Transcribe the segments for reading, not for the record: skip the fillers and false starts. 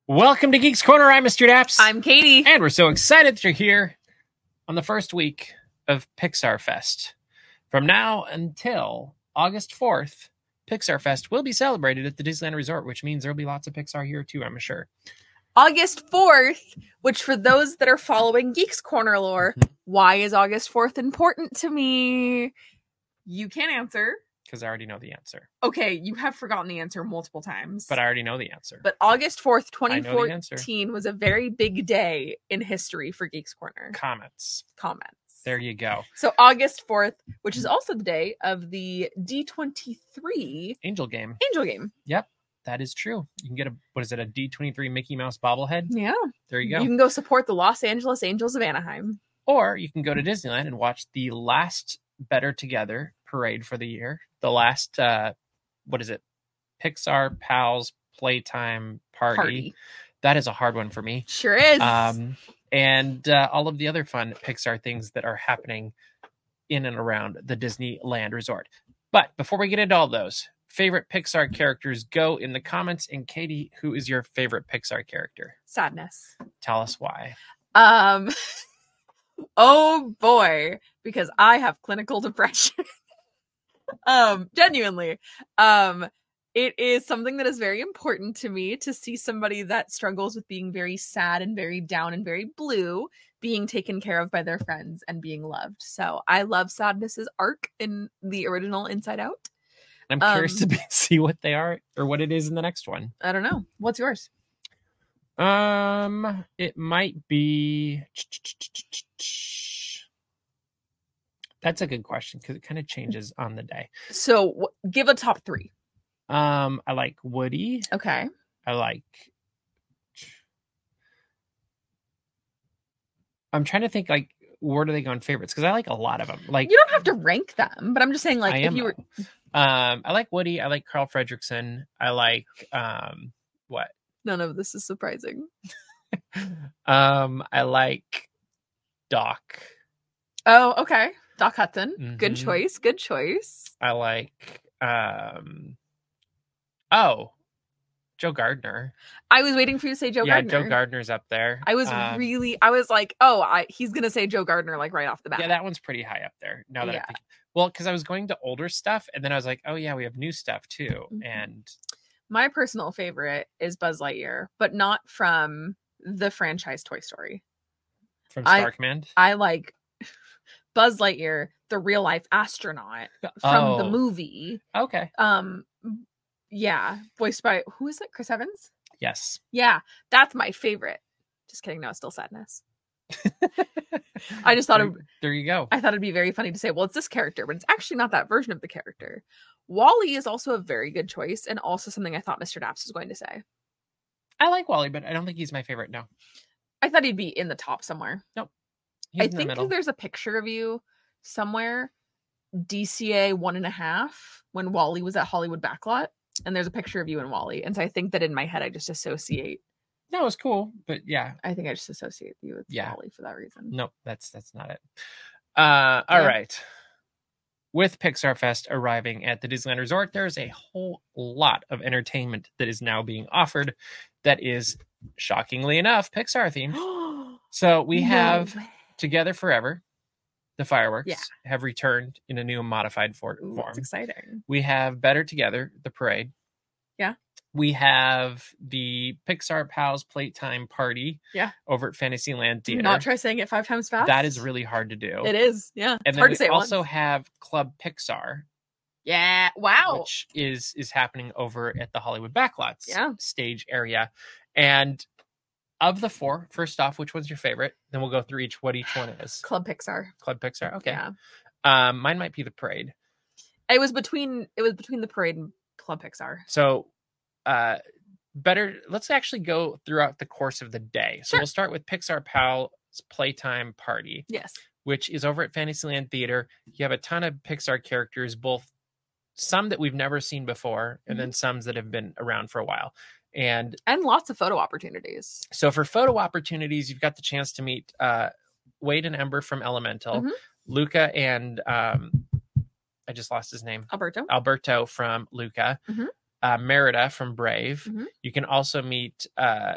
Welcome to Geeks Corner. I'm Mr. Daps. I'm Katie. And we're so excited that you're here on the first week of Pixar Fest. From now until August 4th, Pixar Fest will be celebrated at the Disneyland Resort, which means there'll be lots of Pixar here too, I'm sure. August 4th, which for those that are following Geeks Corner lore, why is August 4th important to me? You can't answer. Because I already know the answer. Okay, you have forgotten the answer multiple times. But I already know the answer. But August 4th, 2014 was a very big day in history for Geeks Corner. Comets. There you go. So August 4th, which is also the day of the D23 Angel Game. Yep. That is true. You can get a D23 Mickey Mouse bobblehead? Yeah. There you go. You can go support the Los Angeles Angels of Anaheim. Or you can go to Disneyland and watch the last Better Together parade for the year. The last, Pixar Pals Playtime Party. That is a hard one for me. Sure is. And all of the other fun Pixar things that are happening in and around the Disneyland Resort. But before we get into all those, favorite Pixar characters, go in the comments. And Katie, who is your favorite Pixar character? Sadness. Tell us why. Oh boy, because I have clinical depression. Genuinely. It is something that is very important to me to see somebody that struggles with being very sad and very down and very blue being taken care of by their friends and being loved. So I love Sadness's arc in the original Inside Out. I'm curious to see what they are or what it is in the next one. I don't know. What's yours? It might be. That's a good question because it kind of changes on the day. So give a top three. I like Woody. Okay. I'm trying to think like where do they go in favorites because I like a lot of them. Like you don't have to rank them, but I'm just saying like if you were. I like Woody. I like Carl Fredricksen. I like what? None of this is surprising. I like Doc. Oh, okay. Doc Hudson. Mm-hmm. Good choice. I like Joe Gardner. I was waiting for you to say Joe Gardner. Yeah, Joe Gardner's up there. I was like, he's going to say Joe Gardner like right off the bat. Yeah, that one's pretty high up there. Now that I think. Well, because I was going to older stuff and then I was like, oh yeah, we have new stuff too. Mm-hmm. And my personal favorite is Buzz Lightyear, but not from the franchise Toy Story. From Star Command? I like Buzz Lightyear, the real life astronaut from the movie. Okay. Yeah, voiced by who is it? Chris Evans? Yes. Yeah, that's my favorite. Just kidding. No, it's still Sadness. I just thought there you go. I thought it'd be very funny to say, well, it's this character, but it's actually not that version of the character. WALL-E is also a very good choice, and also something I thought Mr. Daps was going to say. I like WALL-E, but I don't think he's my favorite. No, I thought he'd be in the top somewhere. Nope. I think there's a picture of you somewhere, DCA 1.5, when WALL-E was at Hollywood Backlot, and there's a picture of you in WALL-E, and so I think that in my head I just associate. No, it's cool, but yeah, I think I just associate you with WALL-E for that reason. Nope, that's not it. All right. With Pixar Fest arriving at the Disneyland Resort, there's a whole lot of entertainment that is now being offered that is, shockingly enough, Pixar themed. So we have Together Forever, the fireworks, have returned in a new modified form. That's exciting. We have Better Together, the parade. Yeah. We have the Pixar Pals Playtime Party over at Fantasyland Theater. Do not try saying it 5 times fast. That is really hard to do. It is, yeah. And then we also have Club Pixar. Yeah, wow. Which is happening over at the Hollywood Backlots stage area. And of the four, first off, which one's your favorite? Then we'll go through what each one is. Club Pixar. Club Pixar, okay. Yeah. Mine might be the parade. It was between the parade and Club Pixar. So let's actually go throughout the course of the day. So we'll start with Pixar Pals Playtime Party. Yes. Which is over at Fantasyland Theater. You have a ton of Pixar characters, both some that we've never seen before, and then some that have been around for a while. And lots of photo opportunities. So for photo opportunities, you've got the chance to meet Wade and Ember from Elemental, Luca and I just lost his name. Alberto from Luca. Merida from Brave. You can also meet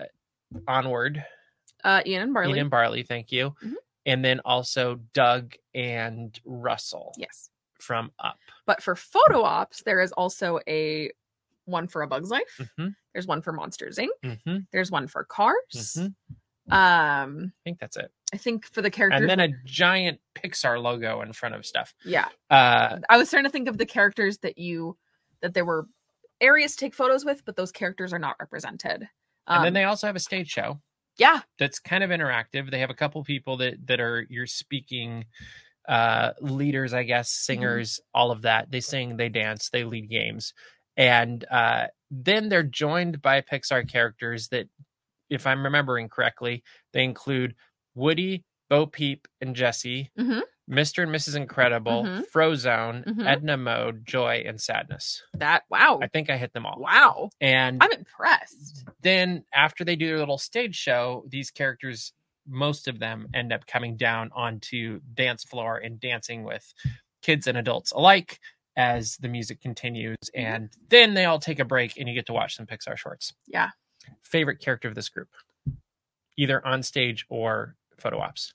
Onward. Ian and Barley. Ian and Barley, thank you. Mhm. And then also Doug and Russell. Yes. From Up. But for photo ops, there is also one for A Bug's Life. Mm-hmm. There's one for Monsters Inc. Mm-hmm. There's one for Cars. Mm-hmm. I think that's it. I think for the characters, and then a giant Pixar logo in front of stuff. Yeah. I was trying to think of the characters that there were areas to take photos with, but those characters are not represented. And then they also have a stage show. Yeah. That's kind of interactive. They have a couple people that are your speaking leaders, I guess, singers, all of that. They sing, they dance, they lead games. And then they're joined by Pixar characters that, if I'm remembering correctly, they include Woody, Bo Peep, and Jessie, Mr. and Mrs. Incredible, Frozone, Edna Mode, Joy, and Sadness. Wow. I think I hit them all. Wow. And I'm impressed. Then after they do their little stage show, these characters, most of them end up coming down onto dance floor and dancing with kids and adults alike as the music continues. And then they all take a break and you get to watch some Pixar shorts. Yeah. Favorite character of this group, either on stage or photo ops?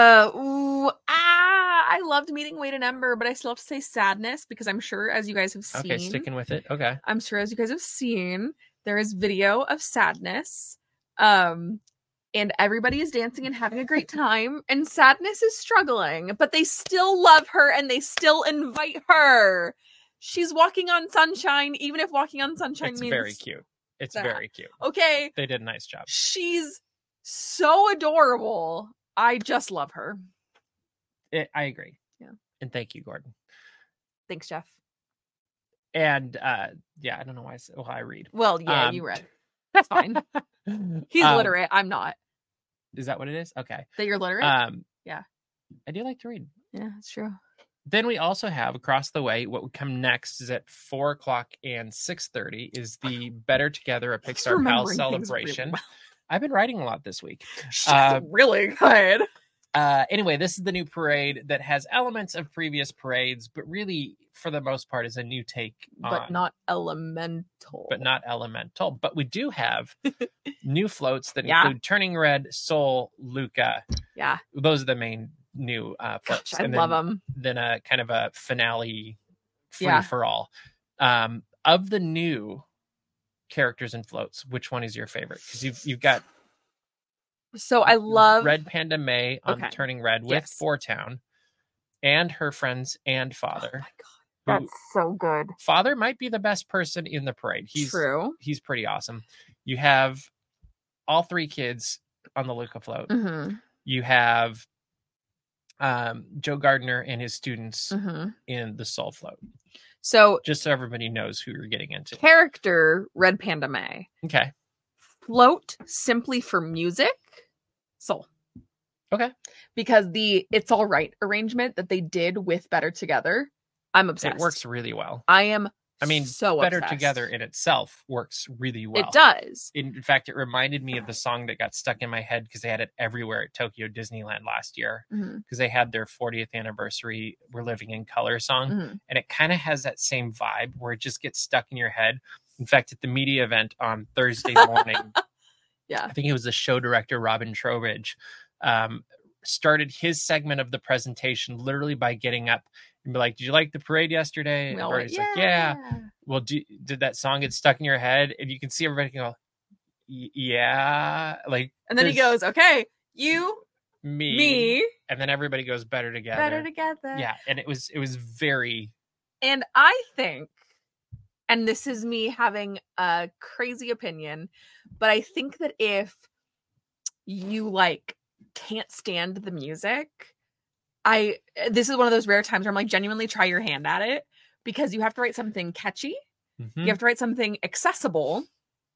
I loved meeting Wade and Ember, but I still have to say Sadness because I'm sure, as you guys have seen. Okay, sticking with it. Okay. I'm sure, as you guys have seen, there is video of Sadness. And everybody is dancing and having a great time, and Sadness is struggling, but they still love her and they still invite her. She's walking on sunshine, even if walking on sunshine means very cute. It's very cute. Okay. They did a nice job. She's so adorable. I just love her. I agree. Yeah. And thank you, Gordon. Thanks, Jeff. And yeah, I don't know why I read. Well, yeah, you read. That's fine. He's literate. I'm not. Is that what it is? Okay. That you're literate? Yeah. I do like to read. Yeah, that's true. Then we also have across the way, what would come next is at 4:00 and 6:30 is the Better Together, a Pixar Pal celebration. Really well. I've been writing a lot this week. She's really good. Anyway, this is the new parade that has elements of previous parades, but really, for the most part, is a new take. But not elemental. But we do have new floats that include Turning Red, Soul, Luca. Yeah. Those are the main new floats. Gosh, I love them. Then a kind of a finale free-for-all. Of the new characters and floats, which one is your favorite? Because you've got... So I love Red Panda May on Turning Red with Four Town and her friends and father. Oh my God. That's so good. Father might be the best person in the parade. True. He's pretty awesome. You have all three kids on the Luca float. You have Joe Gardner and his students in the Soul float. So just so everybody knows who you're getting into. Character Red Panda May. Okay. Float simply for music. Soul. Okay. Because the It's All Right arrangement that they did with Better Together, I'm obsessed. It works really well. I mean, so Better obsessed. Together in itself works really well. It does. In fact, it reminded me of the song that got stuck in my head because they had it everywhere at Tokyo Disneyland last year because they had their 40th anniversary We're Living in Color song. And it kind of has that same vibe where it just gets stuck in your head. In fact, at the media event on Thursday morning, I think it was the show director, Robin Trowbridge, started his segment of the presentation literally by getting up and be like, did you like the parade yesterday? And everybody's like, yeah. Well, did that song get stuck in your head? And you can see everybody go, yeah. Like, and then he goes, okay, you, me. And then everybody goes better together. Better together. Yeah. And it was very. And I think, and this is me having a crazy opinion, but I think that if you can't stand the music, this is one of those rare times where I'm like, genuinely try your hand at it, because you have to write something catchy. You have to write something accessible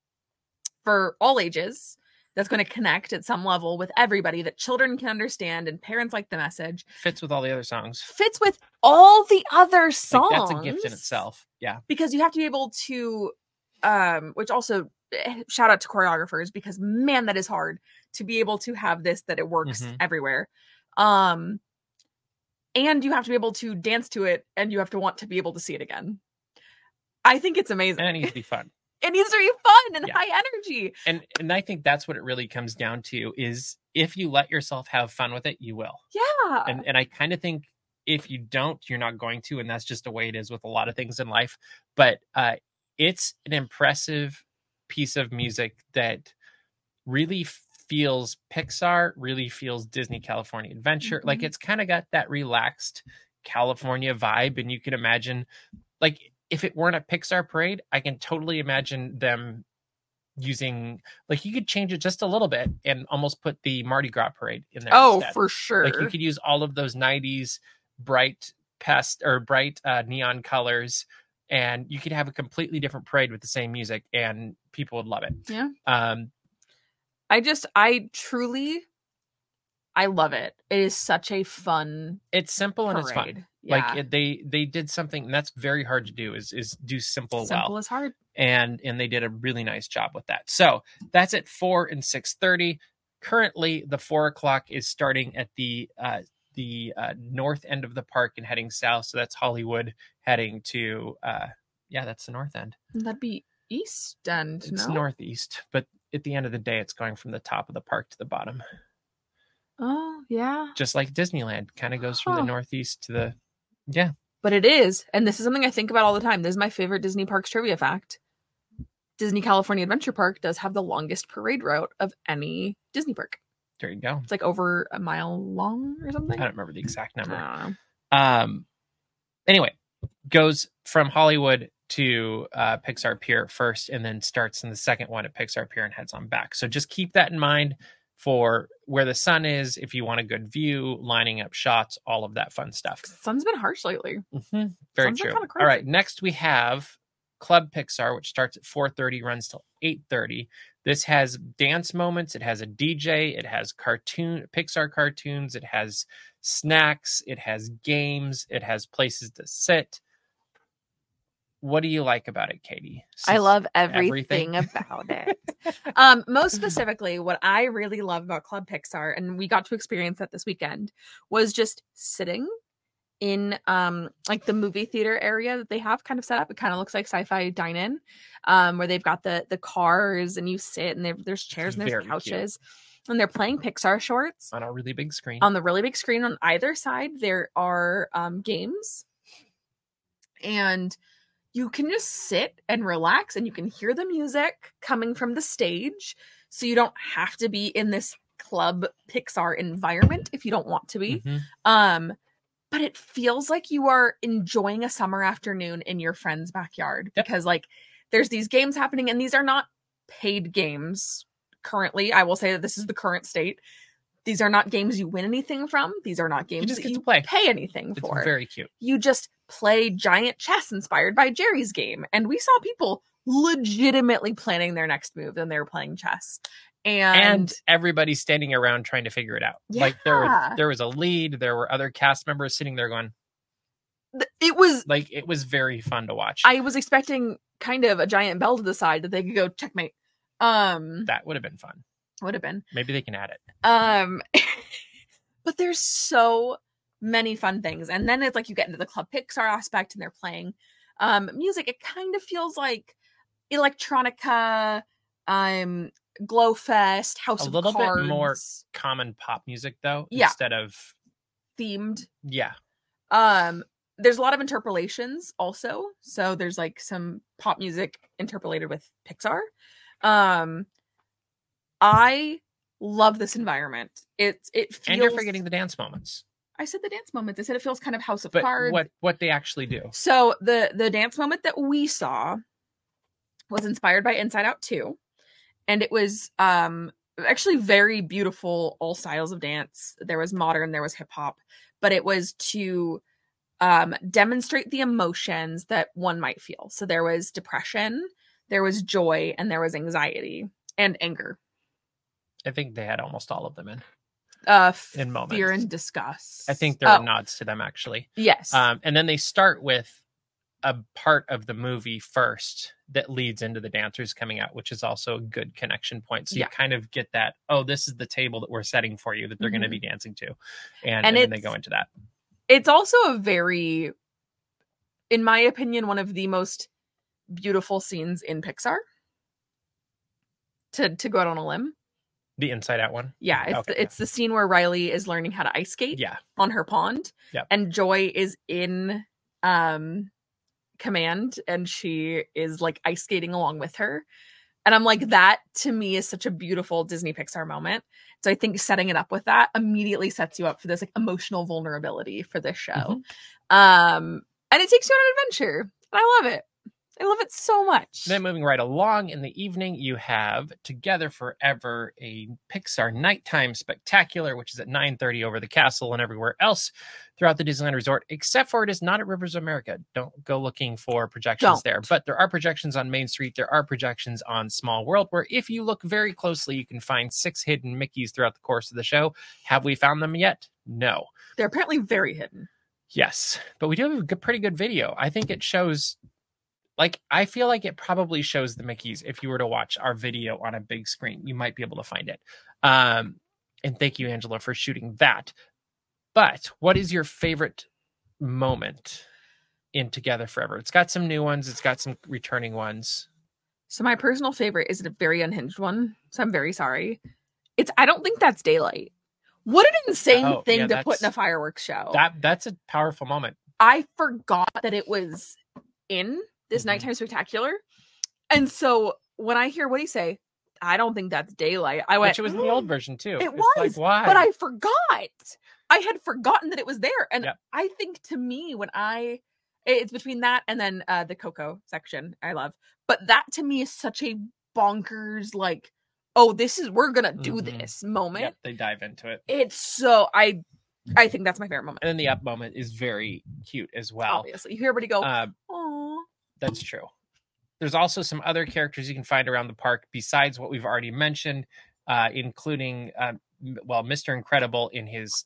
for all ages that's going to connect at some level with everybody, that children can understand and parents like the message. Fits with all the other songs. Fits with all the other songs. That's a gift in itself. Yeah. Because you have to be able to, which also shout out to choreographers, because man, that is hard to be able to have this, that it works everywhere. And you have to be able to dance to it, and you have to want to be able to see it again. I think it's amazing. And it needs to be fun. It needs to be fun and Yeah. high energy. And I think that's what it really comes down to is if you let yourself have fun with it, you will. Yeah. And I kind of think if you don't, you're not going to, and that's just the way it is with a lot of things in life. But it's an impressive piece of music that really feels Pixar, really feels Disney California Adventure. Like it's kind of got that relaxed California vibe, and you can imagine, like, if it weren't a Pixar parade, I can totally imagine them using, like, you could change it just a little bit and almost put the Mardi Gras parade in there instead. For sure. Like you could use all of those 90s bright neon colors, and you could have a completely different parade with the same music and people would love it. Yeah. I love it. It is such a fun It's simple parade. And it's fun. Yeah. Like they did something that's very hard to do is do simple well. Simple is hard. And they did a really nice job with that. So that's at 4 and 6:30. Currently, the 4 o'clock is starting at the north end of the park and heading south. So that's Hollywood heading to that's the north end. That'd be east end. It's northeast, but at the end of the day, it's going from the top of the park to the bottom. Oh yeah, just like Disneyland kind of goes from the northeast to the But it is, and this is something I think about all the time. This is my favorite Disney Parks trivia fact. Disney California Adventure Park does have the longest parade route of any Disney park. There you go. It's like over a mile long or something. I don't remember the exact number. I don't know. Anyway, goes from Hollywood to Pixar Pier first, and then starts in the second one at Pixar Pier and heads on back. So just keep that in mind for where the sun is, if you want a good view, lining up shots, all of that fun stuff. Sun's been harsh lately. Mm-hmm. Very true. All right, next we have Club Pixar, which starts at 4:30, runs till 8:30. This has dance moments. It has a DJ. It has Pixar cartoons. It has snacks. It has games. It has places to sit. What do you like about it, Katie? I love everything about it. Most specifically, what I really love about Club Pixar, and we got to experience that this weekend, was just sitting in like the movie theater area that they have kind of set up. It kind of looks like Sci-Fi Dine-In, where they've got the cars and you sit and there's chairs and there's couches. Cute. And they're playing Pixar shorts on a really big screen. On the really big screen on either side, there are games, and you can just sit and relax, and you can hear the music coming from the stage. So you don't have to be in this Club Pixar environment if you don't want to be. Mm-hmm. But it feels like you are enjoying a summer afternoon in your friend's backyard. Yep. Because like there's these games happening, and these are not paid games currently. I will say that this is the current state. These are not games you win anything from. These are not games you just that get you to play. Pay anything for. It's very cute. You just play giant chess inspired by Jerry's game. And we saw people legitimately planning their next move, and they were playing chess. And everybody's standing around trying to figure it out. Yeah. Like there was a lead. There were other cast members sitting there going. It was very fun to watch. I was expecting kind of a giant bell to the side that they could go checkmate. That would have been fun. Would have been. Maybe they can add it. But there's so many fun things, and then it's like you get into the Club Pixar aspect, and they're playing music. It kind of feels like electronica, Glowfest, House of Cards. A little bit more common pop music though, instead of themed. Yeah. There's a lot of interpolations also. So there's like some pop music interpolated with Pixar. I love this environment. It feels. And you're forgetting the dance moments. I said the dance moments. I said it feels kind of House of Cards. What they actually do. So the dance moment that we saw was inspired by Inside Out 2. And it was actually very beautiful, all styles of dance. There was modern, there was hip hop, but it was to demonstrate the emotions that one might feel. So there was depression, there was joy, and there was anxiety and anger. I think they had almost all of them in moments. Fear and disgust. I think there are nods to them actually. Yes. And then they start with a part of the movie first that leads into the dancers coming out, which is also a good connection point. So you kind of get that, this is the table that we're setting for you that they're going to be dancing to. And then they go into that. It's also a very, in my opinion, one of the most beautiful scenes in Pixar. To go out on a limb. The Inside Out one? Yeah, it's the scene where Riley is learning how to ice skate on her pond. Yep. And Joy is in command, and she is like ice skating along with her. And I'm like, that to me is such a beautiful Disney Pixar moment. So I think setting it up with that immediately sets you up for this like emotional vulnerability for this show. And it takes you on an adventure. And I love it. I love it so much. Then moving right along in the evening, you have Together Forever, a Pixar nighttime spectacular, which is at 9:30 over the castle and everywhere else throughout the Disneyland Resort, except for it is not at Rivers of America. Don't go looking for projections there. But there are projections on Main Street. There are projections on Small World, where if you look very closely, you can find 6 hidden Mickeys throughout the course of the show. Have we found them yet? No. They're apparently very hidden. Yes, but we do have a pretty good video. I think it shows... Like, I feel like it probably shows the Mickeys. If you were to watch our video on a big screen, you might be able to find it. And thank you, Angela, for shooting that. But what is your favorite moment in Together Forever? It's got some new ones. It's got some returning ones. So my personal favorite is a very unhinged one. So I'm very sorry. I don't think that's daylight. What an insane thing to put in a fireworks show. That's a powerful moment. I forgot that it was in this nighttime spectacular. And so when I hear what do you say, I don't think that's daylight. I went, which it was in the old version too. It was, like, why? But I forgot. I had forgotten that it was there. And I think to me, it's between that and then the Coco section I love. But that to me is such a bonkers, like, oh, we're gonna do this moment. Yep, they dive into it. It's so I think that's my favorite moment. And then the Up moment is very cute as well. Obviously, you hear everybody go, "Aww." That's true. There's also some other characters you can find around the park besides what we've already mentioned, including, Mr. Incredible in his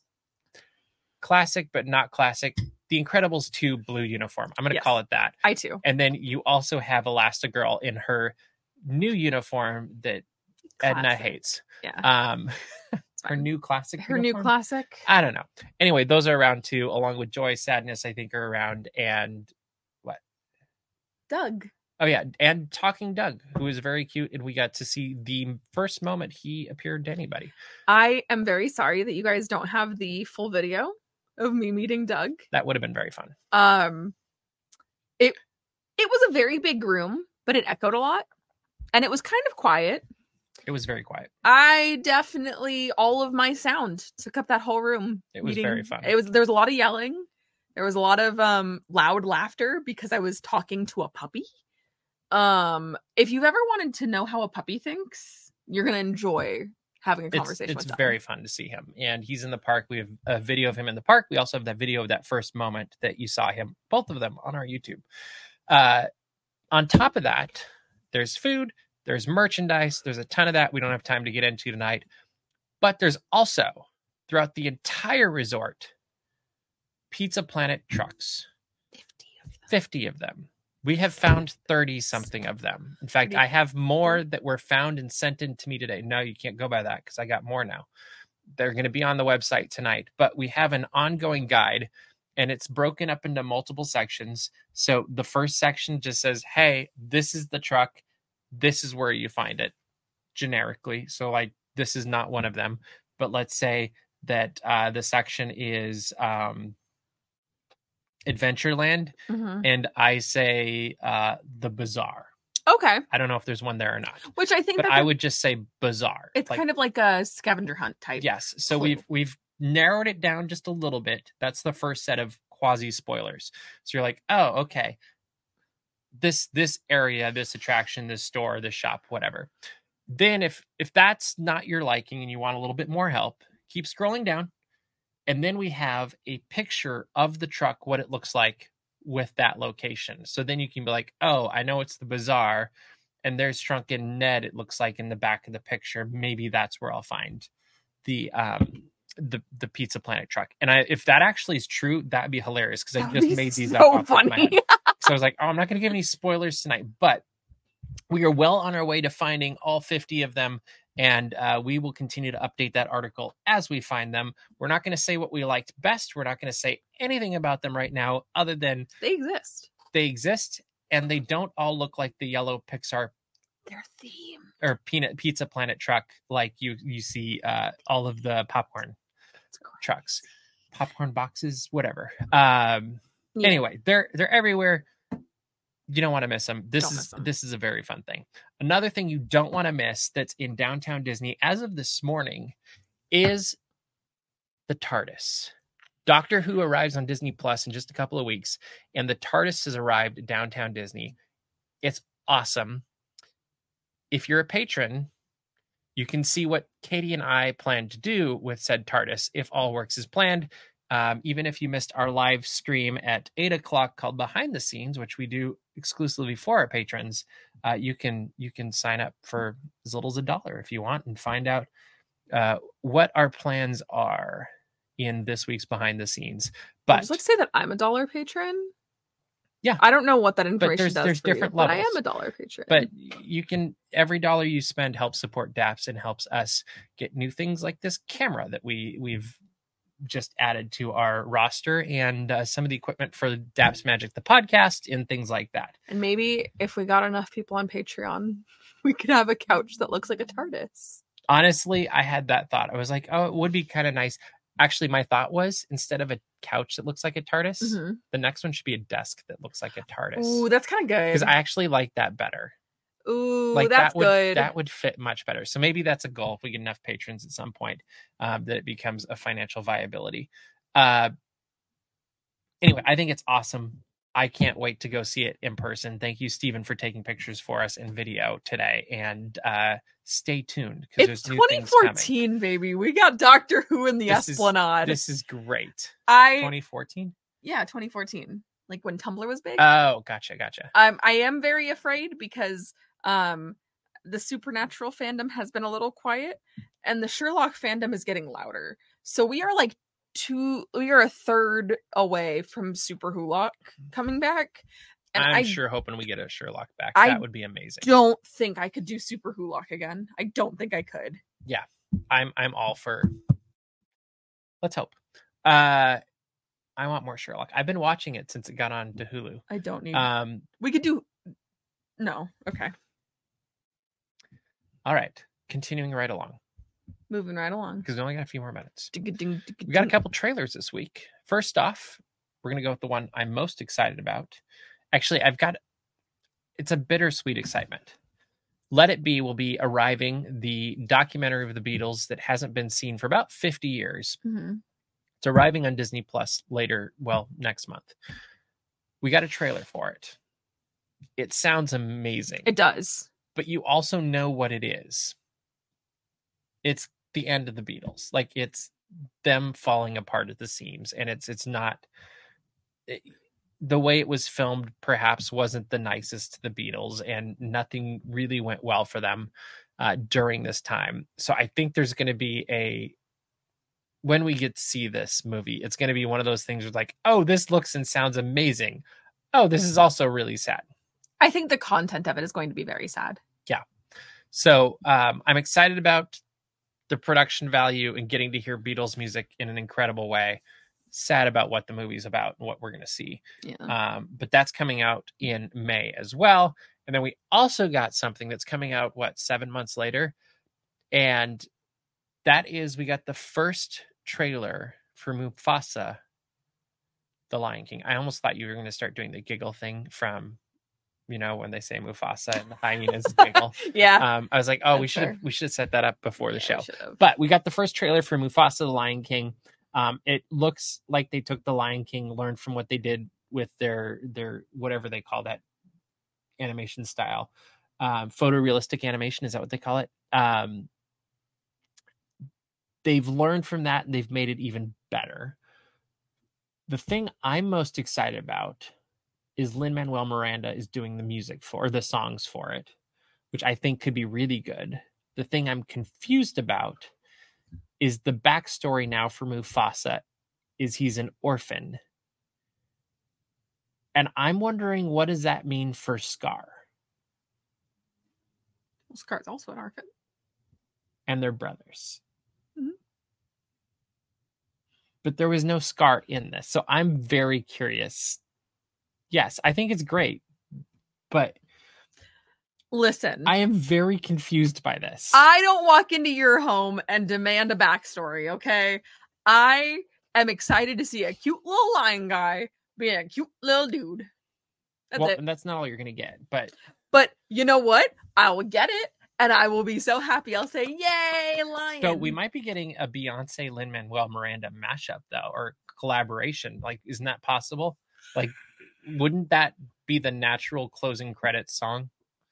classic but not classic, The Incredibles 2 blue uniform. I'm going to call it that. I too. And then you also have Elastigirl in her new uniform that Edna hates. Yeah. Her new classic. Her uniform? New classic. I don't know. Anyway, those are around too, along with Joy, Sadness, I think are around, and what? Doug. Oh yeah, and Talking Doug, who is very cute, and we got to see the first moment he appeared to anybody. I am very sorry that you guys don't have the full video of me meeting Doug. That would have been very fun. It was a very big room, but it echoed a lot, and it was kind of quiet. It was very quiet. All of my sound took up that whole room. It was very fun. There was a lot of yelling. There was a lot of loud laughter because I was talking to a puppy. If you've ever wanted to know how a puppy thinks, you're going to enjoy having a conversation with him. It's very fun to see him. And he's in the park. We have a video of him in the park. We also have that video of that first moment that you saw him, both of them on our YouTube. On top of that, there's food, there's merchandise, there's a ton of that we don't have time to get into tonight. But there's also, throughout the entire resort, Pizza Planet trucks. 50 of them. We have found 30-something of them. In fact, I have more that were found and sent in to me today. No, you can't go by that because I got more now. They're going to be on the website tonight. But we have an ongoing guide, and it's broken up into multiple sections. So the first section just says, hey, this is the truck. This is where you find it generically. So, like, this is not one of them. But let's say that the section is... Adventureland, and I say the Bazaar. Okay. I don't know if there's one there or not. Which I think, but I would just say Bazaar. It's kind of like a scavenger hunt type. Yes. So we've narrowed it down just a little bit. That's the first set of quasi spoilers. So you're like, oh, okay. This area, this attraction, this store, this shop, whatever. Then if that's not your liking and you want a little bit more help, keep scrolling down. And then we have a picture of the truck, what it looks like with that location. So then you can be like, oh, I know it's the Bazaar, and there's Shrunken Ned, it looks like in the back of the picture. Maybe that's where I'll find the Pizza Planet truck. And if that actually is true, that'd be hilarious because I just made these up off of my head. So I was like, oh, I'm not going to give any spoilers tonight, but we are well on our way to finding all 50 of them. And we will continue to update that article as we find them. We're not going to say what we liked best. We're not going to say anything about them right now other than they exist. They exist. and they don't all look like the yellow Pixar Their theme or Peanut Pizza Planet truck like you see all of the popcorn trucks, popcorn boxes, whatever. Anyway, they're everywhere. You don't want to miss them. This is a very fun thing. Another thing you don't want to miss that's in Downtown Disney as of this morning is the TARDIS. Doctor Who arrives on Disney Plus in just a couple of weeks, and the TARDIS has arrived at Downtown Disney. It's awesome. If you're a patron, you can see what Katie and I plan to do with said TARDIS if all works as planned. Even if you missed our live stream at 8 o'clock called Behind the Scenes, which we do exclusively for our patrons, you can sign up for as little as $1 if you want and find out what our plans are in this week's Behind the Scenes. But I'd just like to say that I'm a $1 patron. Yeah, I don't know what that information does. There's for different you, levels. But I am a $1 patron. But you can, every $1 you spend helps support DAPS and helps us get new things like this camera that we've just added to our roster, and some of the equipment for DAPS Magic the podcast and things like that. And maybe if we got enough people on Patreon, we could have a couch that looks like a TARDIS. Honestly, I had that thought. I was like, oh, it would be kind of nice. Actually, my thought was, instead of a couch that looks like a TARDIS, the next one should be a desk that looks like a TARDIS. Ooh, that's kind of good. Because I actually like that better. Ooh, like that's good. That would fit much better. So maybe that's a goal if we get enough patrons at some point, that it becomes a financial viability. Anyway, I think it's awesome. I can't wait to go see it in person. Thank you, Stephen, for taking pictures for us in video today. And stay tuned because there's new things coming. It's 2014, baby. We got Doctor Who in the Esplanade. This is great. 2014? Yeah, 2014. Like when Tumblr was big. Oh, gotcha. I am very afraid because the Supernatural fandom has been a little quiet and the Sherlock fandom is getting louder. So we are a third away from Super Wholock coming back. And I'm sure hoping we get a Sherlock back. That would be amazing. Don't think I could do Super Wholock again. I don't think I could. Yeah. I'm all for. Let's hope. I want more Sherlock. I've been watching it since it got on to Hulu. I don't need. We could do. No. Okay. All right. Continuing right along. Moving right along. Because we only got a few more minutes. We got a couple trailers this week. First off, we're going to go with the one I'm most excited about. Actually, it's a bittersweet excitement. Let It Be will be arriving, the documentary of the Beatles that hasn't been seen for about 50 years. Mm-hmm. It's arriving on Disney Plus next month. We got a trailer for it. It sounds amazing. It does. But you also know what it is. It's the end of the Beatles. Like, it's them falling apart at the seams, and it's not the way it was filmed perhaps wasn't the nicest to the Beatles, and nothing really went well for them during this time. So I think there's going to be when we get to see this movie, it's going to be one of those things where like, oh, this looks and sounds amazing. Oh, this is also really sad. I think the content of it is going to be very sad. Yeah. So I'm excited about the production value and getting to hear Beatles music in an incredible way. Sad about what the movie's about and what we're going to see. Yeah. But that's coming out in May as well. And then we also got something that's coming out, 7 months later? And that is, we got the first trailer for Mufasa, the Lion King. I almost thought you were going to start doing the giggle thing from, when they say Mufasa and the hyenas giggle. Yeah. I was like, oh, we should have set that up before the show. But we got the first trailer for Mufasa, the Lion King. It looks like they took the Lion King, learned from what they did with their whatever they call that animation style, photorealistic animation. Is that what they call it? They've learned from that and they've made it even better. The thing I'm most excited about is Lin-Manuel Miranda is doing the music for the songs for it, which I think could be really good. The thing I'm confused about is the backstory now for Mufasa is he's an orphan. And I'm wondering, what does that mean for Scar? Well, Scar's also an orphan. And they're brothers. Mm-hmm. But there was no Scar in this. So I'm very curious. Yes, I think it's great. But listen, I am very confused by this. I don't walk into your home and demand a backstory, okay? I am excited to see a cute little lion guy being a cute little dude. That's it. And that's not all you're going to get, but you know what? I will get it, and I will be so happy. I'll say, "Yay, lion!" So we might be getting a Beyonce Lin-Manuel Miranda mashup, though, or collaboration. Like, isn't that possible? Like, wouldn't that be the natural closing credits song?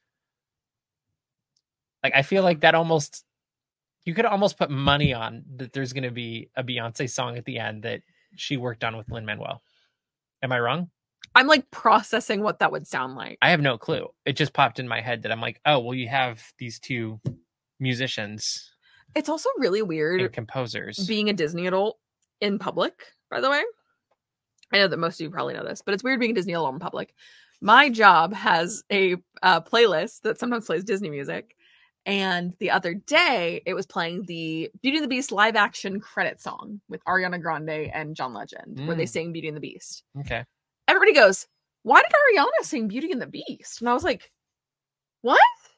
Like, I feel like that almost, you could almost put money on that there's going to be a Beyonce song at the end that she worked on with Lin-Manuel. Am I wrong? I'm like processing what that would sound like. I have no clue. It just popped in my head that I'm like, oh, well, you have these two musicians. It's also really weird and composers being a Disney adult in public, by the way. I know that most of you probably know this, but it's weird being a Disney adult in public. My job has a playlist that sometimes plays Disney music. And the other day, it was playing the Beauty and the Beast live action credit song with Ariana Grande and John Legend, where they sing Beauty and the Beast. Okay. Everybody goes, why did Ariana sing Beauty and the Beast? And I was like, what?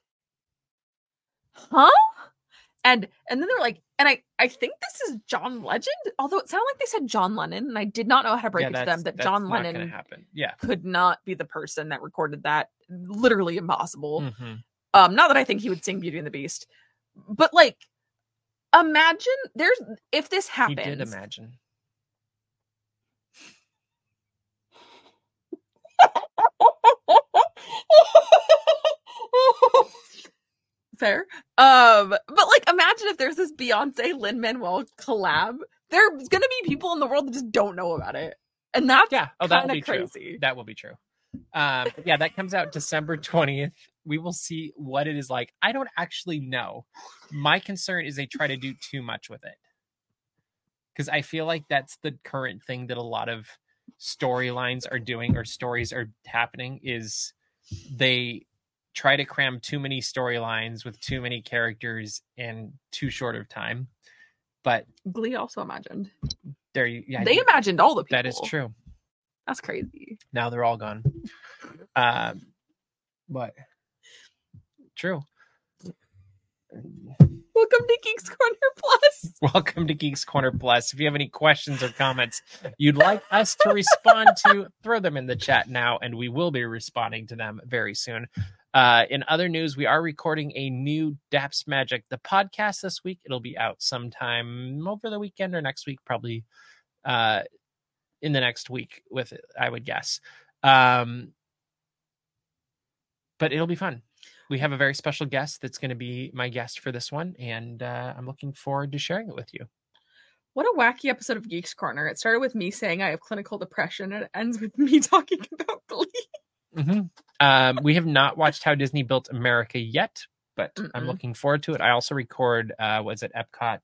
Huh? And then they were like, and I think this is John Legend, although it sounded like they said John Lennon, and I did not know how to break it to them that John Lennon could not be the person that recorded that. Literally impossible. Mm-hmm. Not that I think he would sing Beauty and the Beast, but like, imagine if this happens. He did imagine. Fair. But like, imagine if there's this Beyonce Lin-Manuel collab. There's gonna be people in the world that just don't know about it, and that's that will be crazy. True. That will be true. Yeah, that comes out December 20th. We will see what it is like. I don't actually know. My concern is they try to do too much with it, because I feel like that's the current thing that a lot of storylines are doing, or stories are happening, is they try to cram too many storylines with too many characters in too short of time. But Glee also imagined. They imagined all the people. That is true. That's crazy. Now they're all gone. But true. Welcome to Geeks Corner Plus. Welcome to Geeks Corner Plus. If you have any questions or comments you'd like us to respond to, throw them in the chat now, and we will be responding to them very soon. In other news, we are recording a new Daps Magic, the podcast, this week. It'll be out sometime over the weekend or next week, probably in the next week, with it, I would guess. But it'll be fun. We have a very special guest that's going to be my guest for this one, and I'm looking forward to sharing it with you. What a wacky episode of Geeks Corner. It started with me saying I have clinical depression, and it ends with me talking about Glee. Mm-hmm. We have not watched How Disney Built America yet, but I'm looking forward to it. I also record, was it Epcot?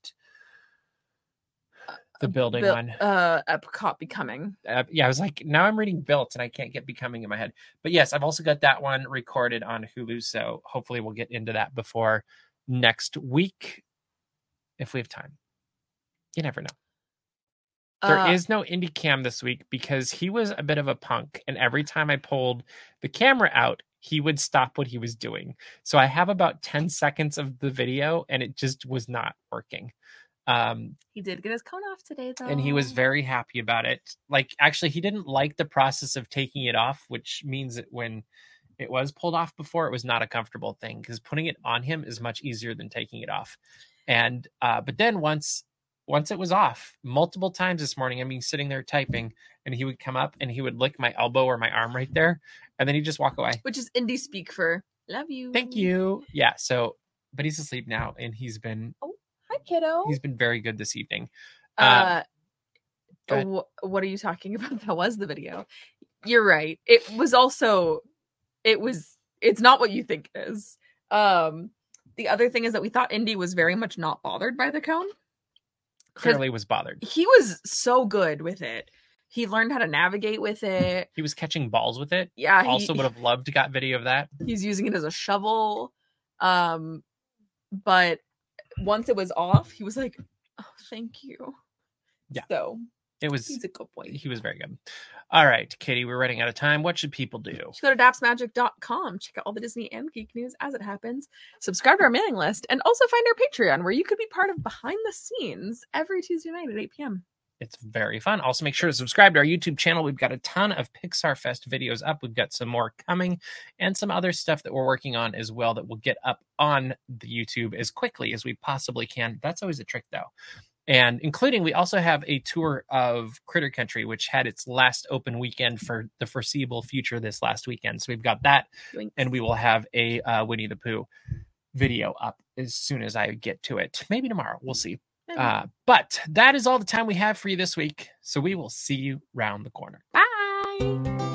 The building one. Epcot Becoming. Yeah, I was like, now I'm reading Built and I can't get Becoming in my head. But yes, I've also got that one recorded on Hulu, so hopefully we'll get into that before next week, if we have time. You never know. There is no Indie Cam this week because he was a bit of a punk, and every time I pulled the camera out, he would stop what he was doing. So I have about 10 seconds of the video, and it just was not working. He did get his cone off today, though. And he was very happy about it. Like, actually, he didn't like the process of taking it off, which means that when it was pulled off before, it was not a comfortable thing, because putting it on him is much easier than taking it off. And but then once it was off, multiple times this morning, I mean, sitting there typing, and he would come up and he would lick my elbow or my arm right there, and then he'd just walk away. Which is indie speak for love you. Thank you. Yeah. So, but he's asleep now, and he's been. Oh, hi, kiddo. He's been very good this evening. What are you talking about? That was the video. You're right. It was also. It's not what you think it is. The other thing is that we thought Indy was very much not bothered by the cone. Clearly was bothered. He was so good with it. He learned how to navigate with it. He was catching balls with it. Yeah. Also would have loved to got video of that. He's using it as a shovel. But once it was off, he was like, oh, thank you. Yeah. So He's a good boy. He was very good. All right, Katie, we're running out of time. What should people do? You should go to dapsmagic.com. Check out all the Disney and geek news as it happens. Subscribe to our mailing list and also find our Patreon where you could be part of behind the scenes every Tuesday night at 8 p.m. It's very fun. Also, make sure to subscribe to our YouTube channel. We've got a ton of Pixar Fest videos up. We've got some more coming and some other stuff that we're working on as well that will get up on the YouTube as quickly as we possibly can. That's always a trick, though. And including, we also have a tour of Critter Country, which had its last open weekend for the foreseeable future this last weekend. So we've got that, and we will have a Winnie the Pooh video up as soon as I get to it. Maybe tomorrow. We'll see. But that is all the time we have for you this week. So we will see you round the corner. Bye.